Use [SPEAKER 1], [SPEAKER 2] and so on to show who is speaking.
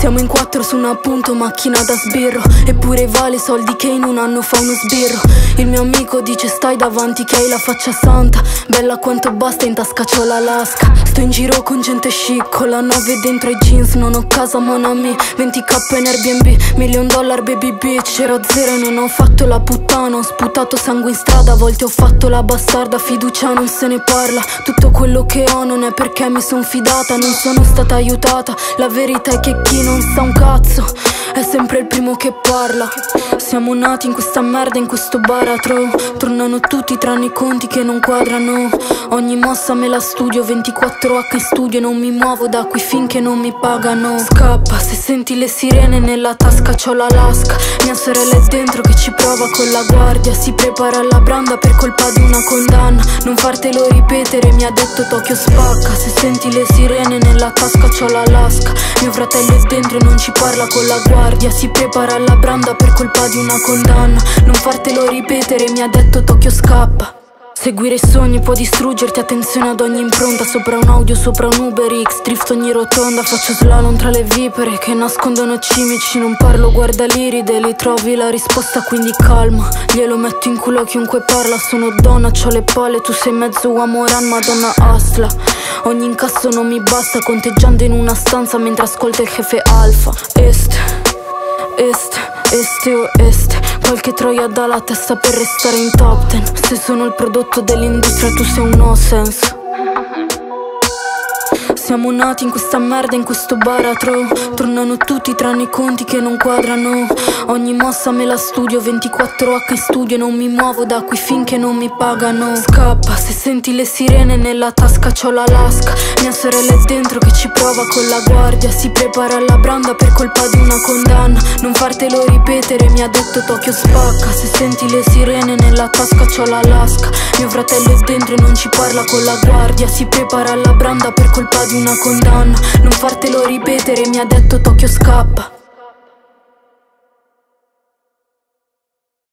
[SPEAKER 1] Siamo in quattro su un appunto, macchina da sbirro. Eppure vale soldi che in un anno fa uno sbirro. Il mio amico dice stai davanti che hai la faccia santa. Bella quanto basta, in tasca c'ho la lasca. Sto in giro con gente chic, con la 9 dentro i jeans. Non ho casa mon ami, 20k in Airbnb, $1 million baby bitch. Ero a zero e non ho fatto la puttana. Ho sputato sangue in strada, a volte ho fatto la bastarda. Fiducia non se ne parla, tutto quello che ho non è perché mi son fidata. Non sono stata aiutata, la verità è che chi non sa un cazzo è sempre il primo che parla. Siamo nati in questa merda, in questo baratro. Tornano tutti tranne i conti che non quadrano. Ogni mossa me la studio, 24H in studio. Non mi muovo da qui finché non mi pagano. Scappa, se senti le sirene nella tasca c'ho la lasca. Mia sorella è dentro che ci prova con la guardia. Si prepara alla branda per colpa di una condanna. Non fartelo ripetere, mi ha detto Tokyo spacca. Se senti le sirene nella tasca c'ho la lasca. Mio fratello è dentro e non ci parla con la guardia. Si prepara alla branda per colpa di una condanna. Non fartelo ripetere, mi ha detto Tokyo scappa. Seguire i sogni può distruggerti, attenzione ad ogni impronta. Sopra un audio, sopra un Uber X, drift ogni rotonda. Faccio slalom tra le vipere che nascondono cimici. Non parlo, guarda l'iride, li trovi la risposta, quindi calma. Glielo metto in culo a chiunque parla. Sono donna, c'ho le palle, tu sei mezzo uomo ran, madonna asla. Ogni incasso non mi basta, conteggiando in una stanza mentre ascolto il jefe alfa. Este o est, qualche troia dalla testa per restare in top 10. Se sono il prodotto dell'industria tu sei un no sense. Siamo nati in questa merda, in questo baratro. Tornano tutti tranne i conti che non quadrano. Ogni mossa me la studio, 24H in studio. Non mi muovo da qui finché non mi pagano. Scappa, se senti le sirene nella tasca c'ho la lasca. Mia sorella è dentro che ci prova con la guardia. Si prepara alla branda per colpa di una condanna. Non fartelo ripetere, mi ha detto Tokyo spacca. Se senti le sirene nella tasca c'ho la lasca. Mio fratello è dentro e non ci parla con la guardia. Si prepara alla branda per colpa di una condanna. Non fartelo ripetere, mi ha detto Tokyo scappa.